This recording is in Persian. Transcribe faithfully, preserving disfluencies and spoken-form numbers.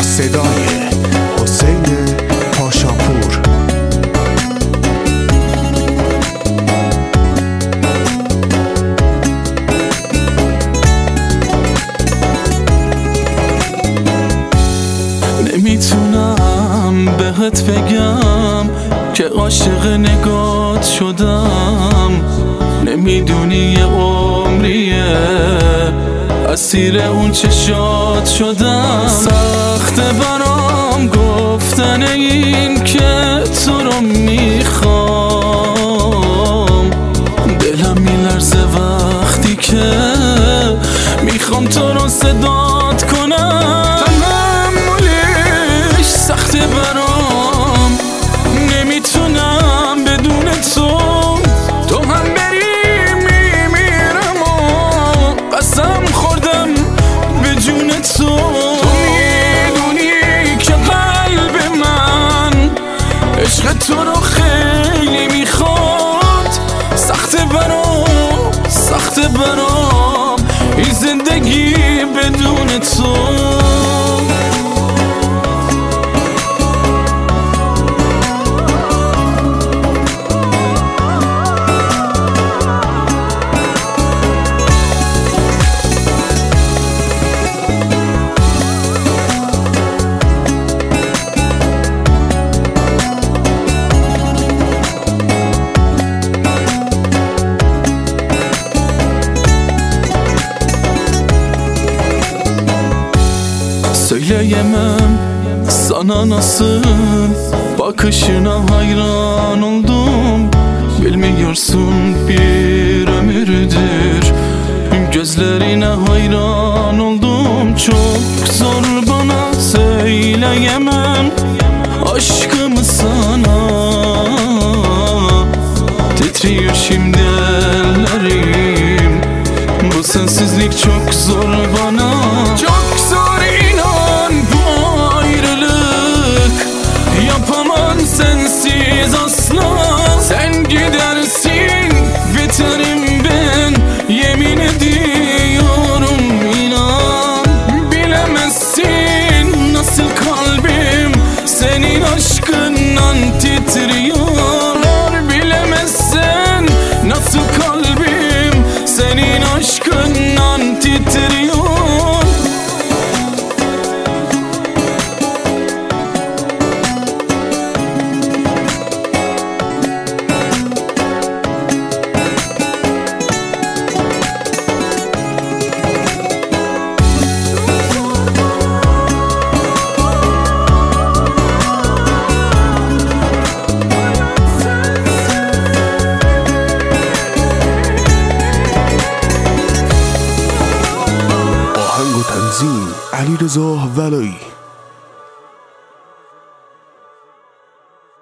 صدای حسین پاشاپور. نمیتونم بهت بگم که عاشق نگات شدم، نمیدونی یه عمریه اسیر اون چشات شدم. سخته برام گفتن این که تو رو میخوام، دلم میلرزه وقتی که میخوام تو رو صدات کنم. تحملش سخته برام، نمیتونم بدون تو تو هم بری میمیرم و قسم خوردم به جون تو. تو میدونی که قلب من عشق تو رو خیلی میخواد. سخته برام سخته برام این زندگی بدون تو. Söyleyemem sana nasıl, bakışına hayran oldum. Bilmiyorsun bir ömürdür gözlerine hayran oldum. Çok zor bana söyleyemem aşkımı sana, titriyor şimdi ellerim. Bu sensizlik çok zor bana, çok zor. Sensiz asla sen gidersin, biterim ben yemin ediyorum inan. Bilemezsin nasıl kalbim senin aşkından titriyor. Bilemezsen nasıl kalbim senin aşkından titriyor. تنظیم علیرضا ولایی.